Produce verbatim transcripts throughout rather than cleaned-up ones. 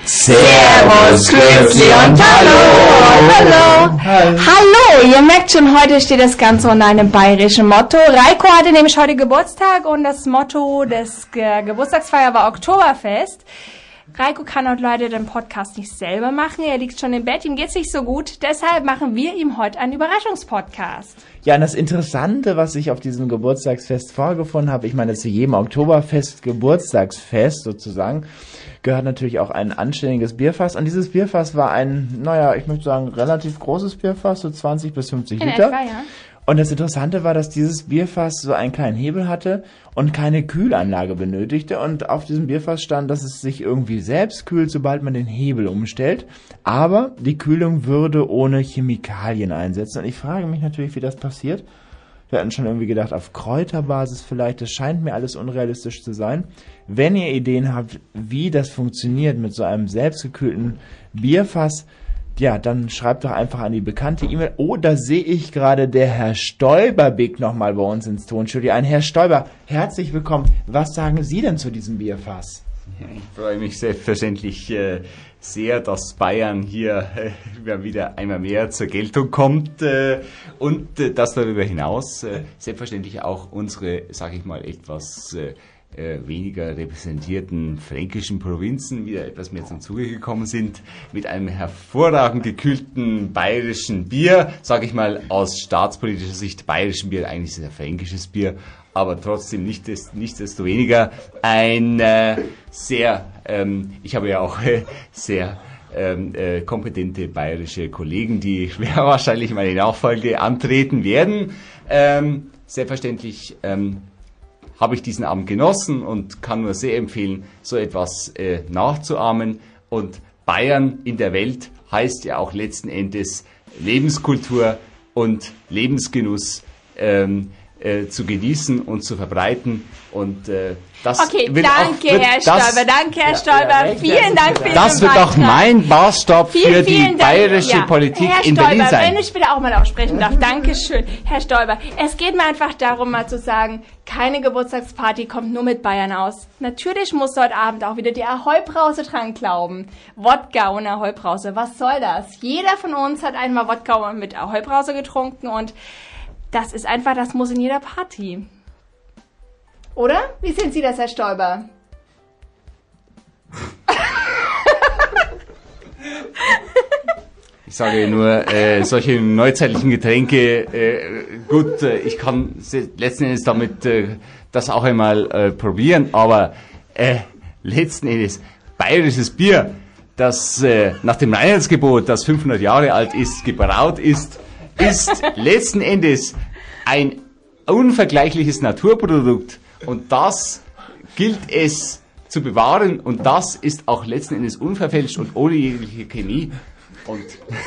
Servus, Grüezi und Hallo! Hallo! Hallo! Hallo! Ihr merkt schon, heute steht das Ganze unter einem bayerischen Motto. Reiko hatte nämlich heute Geburtstag und das Motto des Ge- Geburtstagsfeier war Oktoberfest. Reiko kann heute leider den Podcast nicht selber machen, er liegt schon im Bett, ihm geht's nicht so gut, deshalb machen wir ihm heute einen Überraschungspodcast. Ja, und das Interessante, was ich auf diesem Geburtstagsfest vorgefunden habe, ich meine, zu jedem Oktoberfest, Geburtstagsfest sozusagen, gehört natürlich auch ein anständiges Bierfass. Und dieses Bierfass war ein, naja, ich möchte sagen, relativ großes Bierfass, so zwanzig bis fünfzig In Liter. etwa, ja. Und das Interessante war, dass dieses Bierfass so einen kleinen Hebel hatte und keine Kühlanlage benötigte. Und auf diesem Bierfass stand, dass es sich irgendwie selbst kühlt, sobald man den Hebel umstellt. Aber die Kühlung würde ohne Chemikalien einsetzen. Und ich frage mich natürlich, wie das passiert. Wir hatten schon irgendwie gedacht, auf Kräuterbasis vielleicht. Das scheint mir alles unrealistisch zu sein. Wenn ihr Ideen habt, wie das funktioniert mit so einem selbstgekühlten Bierfass, ja, dann schreibt doch einfach an die bekannte E-Mail. Oh, da sehe ich gerade, der Herr Stoiber biegt nochmal bei uns ins Tonstudio ein. Herr Stoiber, herzlich willkommen. Was sagen Sie denn zu diesem Bierfass? Ich freue mich selbstverständlich äh, sehr, dass Bayern hier äh, wieder einmal mehr zur Geltung kommt äh, und äh, dass darüber hinaus äh, selbstverständlich auch unsere, sage ich mal, etwas äh, Äh, weniger repräsentierten fränkischen Provinzen wieder etwas mehr zum Zuge gekommen sind, mit einem hervorragend gekühlten bayerischen Bier, sage ich mal aus staatspolitischer Sicht bayerischen Bier, eigentlich ist es ein fränkisches Bier, aber trotzdem nicht des, nichtsdestoweniger ein äh, sehr, ähm, ich habe ja auch äh, sehr ähm, äh, kompetente bayerische Kollegen, die schwer wahrscheinlich meine Nachfolge antreten werden. Ähm, selbstverständlich ähm, habe ich diesen Abend genossen und kann nur sehr empfehlen, so etwas äh, nachzuahmen. Und Bayern in der Welt heißt ja auch letzten Endes Lebenskultur und Lebensgenuss ähm, äh, zu genießen und zu verbreiten. Und äh, das Okay, wird danke auch, wird Herr das, Stoiber, danke Herr Stoiber, ja, vielen Dank für Das Ihren wird auch Beitrag. mein Maßstab Vielen, für die vielen Dank. bayerische Ja. Politik Herr in Stoiber, Berlin sein. wenn ich bitte auch mal aussprechen darf, Dankeschön, Herr Stoiber. Es geht mir einfach darum, mal zu sagen, keine Geburtstagsparty kommt nur mit Bayern aus. Natürlich muss heute Abend auch wieder die Ahoi-Brause dran glauben. Wodka und Ahoi-Brause, was soll das? Jeder von uns hat einmal Wodka mit Ahoi-Brause getrunken und das ist einfach, das muss in jeder Party. Oder? Wie sehen Sie das, Herr Stoiber? Ich sage nur, äh, solche neuzeitlichen Getränke, äh, gut, äh, ich kann letzten Endes damit äh, das auch einmal äh, probieren, aber äh, letzten Endes bayerisches Bier, das äh, nach dem Reinheitsgebot, das fünfhundert Jahre alt ist, gebraut ist, ist letzten Endes ein unvergleichliches Naturprodukt und das gilt es zu bewahren und das ist auch letzten Endes unverfälscht und ohne jegliche Chemie. Und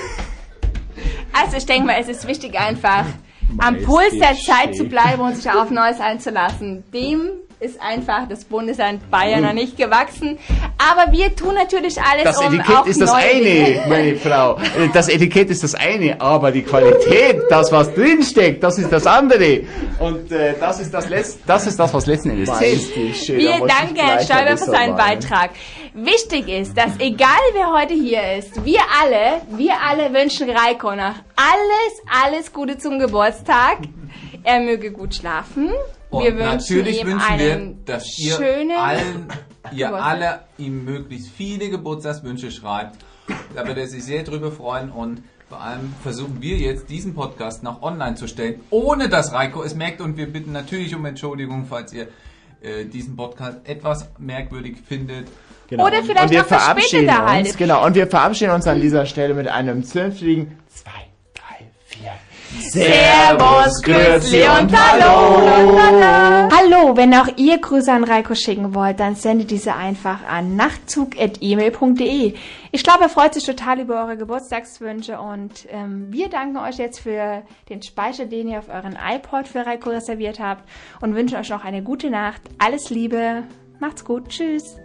also ich denke mal, es ist wichtig einfach am Puls der Zeit zu bleiben und sich auf Neues einzulassen. Dem ist einfach das Bundesland Bayern noch nicht gewachsen. Aber wir tun natürlich alles, das um Etikett auch ist das neue eine, Dinge- meine Frau. Das Etikett ist das eine, aber die Qualität, das was drinsteckt, das ist das andere. Und äh, das ist das Letz- das ist das, was letzten Endes zählt. Wir danken Herrn Stoiber für seinen Beitrag. Wichtig ist, dass egal wer heute hier ist, wir alle, wir alle wünschen Reiko noch alles, alles Gute zum Geburtstag. Er möge gut schlafen. Und Wir wünschen natürlich ihm wünschen wir, einen dass ihr schönen allen, ihr Geburtstag. alle ihm möglichst viele Geburtstagswünsche schreibt. Da wird er sich sehr drüber freuen und vor allem versuchen wir jetzt diesen Podcast noch online zu stellen, ohne dass Reiko es merkt und wir bitten natürlich um Entschuldigung, falls ihr äh, diesen Podcast etwas merkwürdig findet. Genau. Oder vielleicht und wir auch verspätet verabschieden erhaltet. uns, genau, und wir verabschieden uns an dieser Stelle mit einem zünftigen zwei, drei, vier. Servus, Grüezi und Hallo. Hallo, wenn auch ihr Grüße an Reiko schicken wollt, dann sendet diese einfach an nachtzug at e mail punkt de. Ich glaube, er freut sich total über eure Geburtstagswünsche und ähm, wir danken euch jetzt für den Speicher, den ihr auf euren iPod für Reiko reserviert habt und wünschen euch noch eine gute Nacht. Alles Liebe, macht's gut, tschüss.